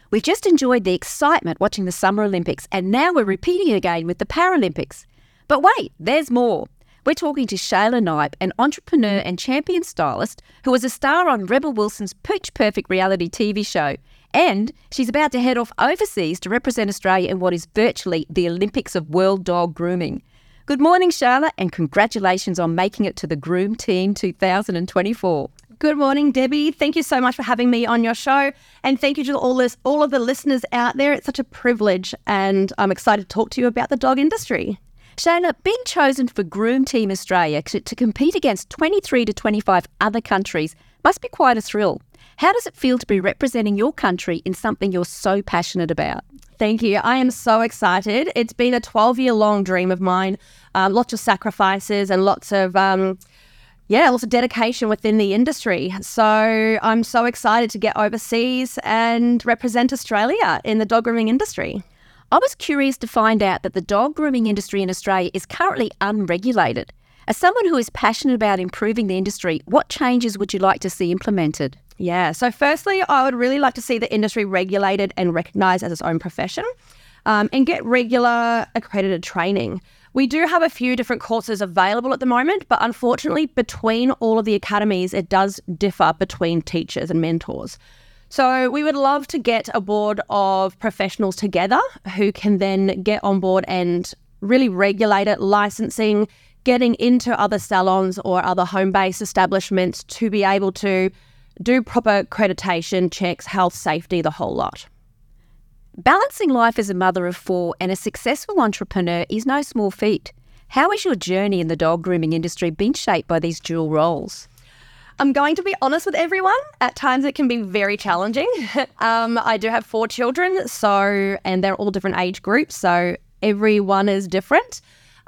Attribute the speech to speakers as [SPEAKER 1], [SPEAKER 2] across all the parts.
[SPEAKER 1] We've just enjoyed the excitement watching the Summer Olympics, and now we're repeating it again with the Paralympics. But wait, there's more. We're talking to Shayla Knipe, an entrepreneur and champion stylist who was a star on Rebel Wilson's Pitch Perfect reality TV show. And she's about to head off overseas to represent Australia in what is virtually the Olympics of world dog grooming. Good morning, Shayla, and congratulations on making it to the Groom Team 2024.
[SPEAKER 2] Good morning, Debbie. Thank you so much for having me on your show. And thank you to all of the listeners out there. It's such a privilege, and I'm excited to talk to you about the dog industry.
[SPEAKER 1] Shayla, being chosen for Groom Team Australia to compete against 23 to 25 other countries must be quite a thrill. How does it feel to be representing your country in something you're so passionate about?
[SPEAKER 2] Thank you. I am so excited. It's been a 12-year-long dream of mine. Lots of sacrifices and lots of dedication within the industry. So I'm so excited to get overseas and represent Australia in the dog grooming industry.
[SPEAKER 1] I was curious to find out that the dog grooming industry in Australia is currently unregulated. As someone who is passionate about improving the industry, what changes would you like to see implemented?
[SPEAKER 2] Yeah, so firstly, I would really like to see the industry regulated and recognised as its own profession, and get regular accredited training. We do have a few different courses available at the moment, but unfortunately, between all of the academies, it does differ between teachers and mentors. So we would love to get a board of professionals together who can then get on board and really regulate it, licensing, getting into other salons or other home-based establishments to be able to do proper accreditation checks, health, safety, the whole lot.
[SPEAKER 1] Balancing life as a mother of four and a successful entrepreneur is no small feat. How has your journey in the dog grooming industry been shaped by these dual roles?
[SPEAKER 2] I'm going to be honest with everyone. At times it can be very challenging. I do have 4 children, and they're all different age groups, so everyone is different.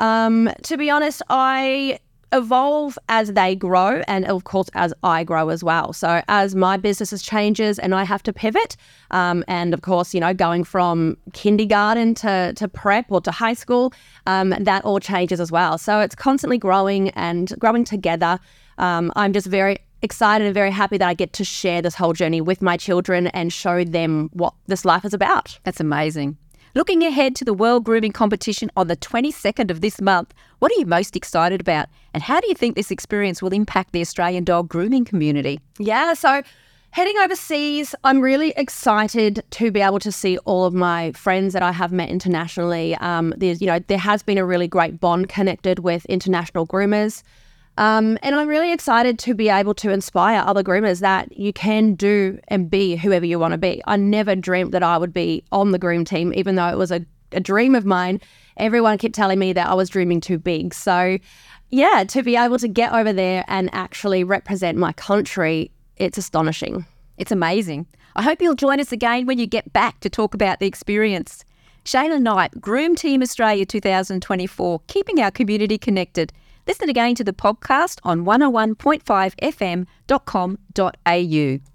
[SPEAKER 2] To be honest, I evolve as they grow and, of course, as I grow as well. So as my business changes and I have to pivot, and, of course, going from kindergarten to prep or to high school, that all changes as well. So it's constantly growing and growing together. I'm just very excited and very happy that I get to share this whole journey with my children and show them what this life is about.
[SPEAKER 1] That's amazing. Looking ahead to the World Grooming Competition on the 22nd of this month, what are you most excited about? And how do you think this experience will impact the Australian dog grooming community?
[SPEAKER 2] Yeah, so heading overseas, I'm really excited to be able to see all of my friends that I have met internationally. There has been a really great bond connected with international groomers. And I'm really excited to be able to inspire other groomers that you can do and be whoever you want to be. I never dreamt that I would be on the groom team, even though it was a dream of mine. Everyone kept telling me that I was dreaming too big. So, yeah, to be able to get over there and actually represent my country, it's astonishing.
[SPEAKER 1] It's amazing. I hope you'll join us again when you get back to talk about the experience. Shayla Knipe, Groom Team Australia 2024, keeping our community connected. Listen again to the podcast on 101.5fm.com.au.